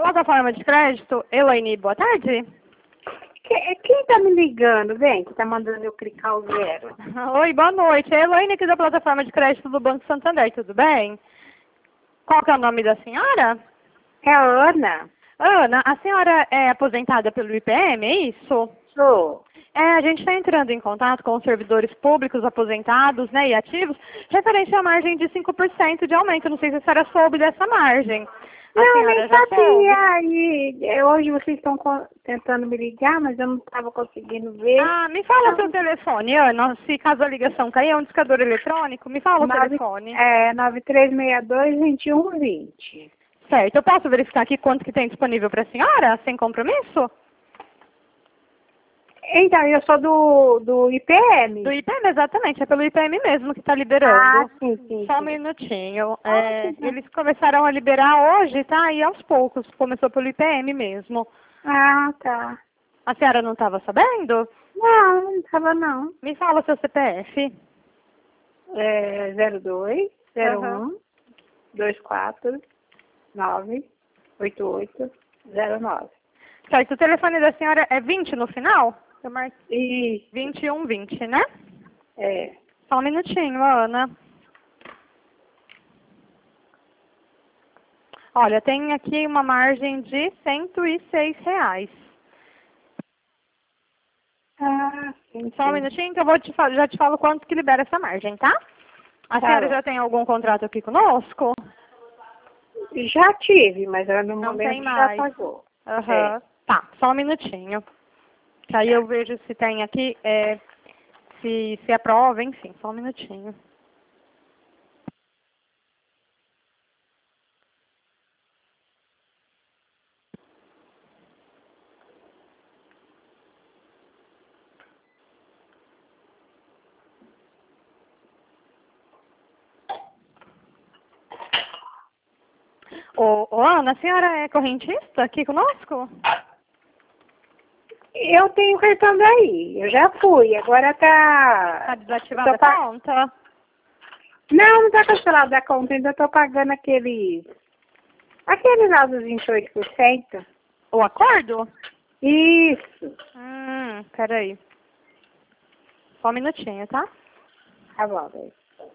Plataforma de crédito, Elaine, boa tarde. Quem tá me ligando, vem, que tá mandando eu clicar o 0? Oi, boa noite. É a Elaine aqui da plataforma de crédito do Banco Santander, tudo bem? Qual que é o nome da senhora? É a Ana? Ana, a senhora é aposentada pelo IPM, é isso? Sou. A gente está entrando em contato com os servidores públicos aposentados, né, e ativos, referente à margem de 5% de aumento. Não sei se a senhora soube dessa margem. A Não, senhora nem já soube? sabia. Hoje vocês estão tentando me ligar, mas eu não estava conseguindo ver. Ah, me fala seu telefone, Ana. Se caso a ligação cair, é um discador eletrônico. Me fala o telefone. 9362-2120. Certo. Eu posso verificar aqui quanto que tem disponível para a senhora, sem compromisso? Então, eu sou do IPM. Do IPM, exatamente. É pelo IPM mesmo que está liberando. Ah, sim. Só um minutinho. Que bom. Eles começaram a liberar hoje, tá? E aos poucos. Começou pelo IPM mesmo. Ah, tá. A senhora não estava sabendo? Não estava não. Me fala seu CPF. 02 Aham. 01 24 98809. Certo. O telefone da senhora é 20 no final? Eu marquei E 2120, né? é. Só um minutinho, Ana. Olha, tem aqui uma margem de R$ 106. Sim. Só um minutinho que eu já te falo quanto que libera essa margem, tá? A Tá senhora bom. já tem algum contrato aqui conosco? Já tive, mas ela no Não tem momento já mais. pagou. Aham. Tá, só um minutinho. Que aí eu vejo se tem aqui, se aprova, enfim, só um minutinho. Ô, Ana, a senhora é correntista aqui conosco? Eu tenho cartão daí, eu já fui, agora Tá tá. desativada a conta? Não tá cancelado a conta, ainda tô pagando aqueles lá dos 28%. O acordo? Isso. Peraí. Só um minutinho, tá? Tá bom, daí.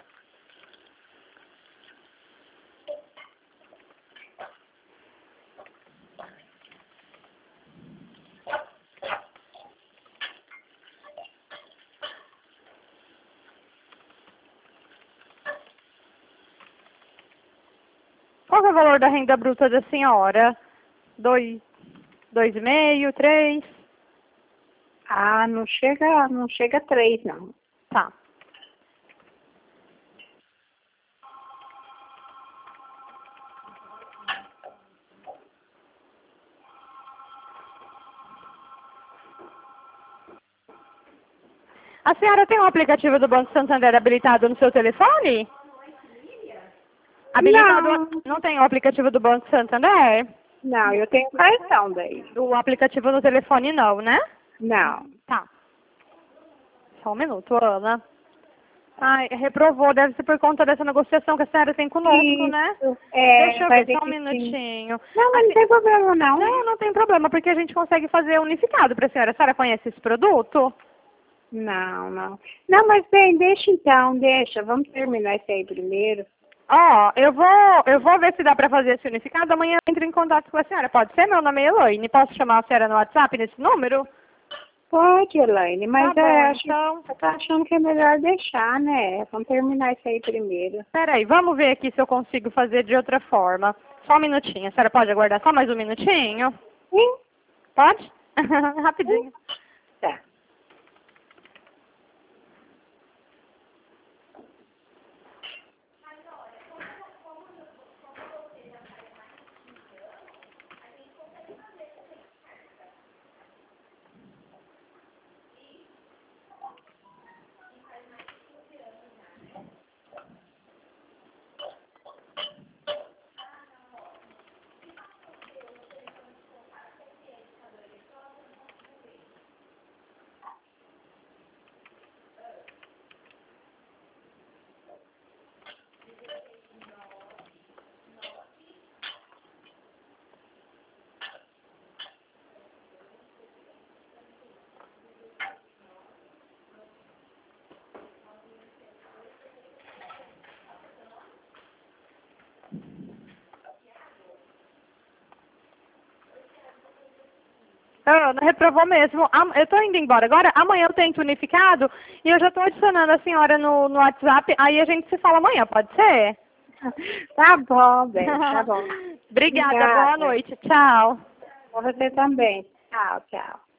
Qual que é o valor da renda bruta da senhora? 2,5, 3? Ah, não chega a 3, não. Tá. A senhora tem um aplicativo do Banco Santander habilitado no seu telefone? Habilitado? Não tem o aplicativo do Banco Santander? Não, eu tenho cartão daí. O aplicativo no telefone não, né? Não. Tá. Só um minuto, Ana. Ai, reprovou, deve ser por conta dessa negociação que a senhora tem conosco, né? Deixa eu Vai ver, ter só um que sim. minutinho. Não, mas não tem problema não. Não tem problema, porque a gente consegue fazer unificado para a senhora. A senhora conhece esse produto? Não. Não, mas bem, deixa. Vamos terminar isso aí primeiro. Ó, eu vou ver se dá para fazer esse unificado. Amanhã eu entro em contato com a senhora. Pode ser? Meu nome é Elaine. Posso chamar a senhora no WhatsApp nesse número? Pode, Elaine, mas Tá bom, eu tô achando que é melhor deixar, né? Vamos terminar isso aí primeiro. Peraí, vamos ver aqui se eu consigo fazer de outra forma. Só um minutinho. A senhora pode aguardar só mais um minutinho? Sim? Pode? Rapidinho. Tá. Ana, reprovou mesmo. Eu tô indo embora agora. Amanhã eu tento unificado e eu já tô adicionando a senhora no WhatsApp. Aí a gente se fala amanhã, pode ser? Tá bom, bem, tá bom. Obrigada, boa noite. Tchau. Você também. Tchau, tchau.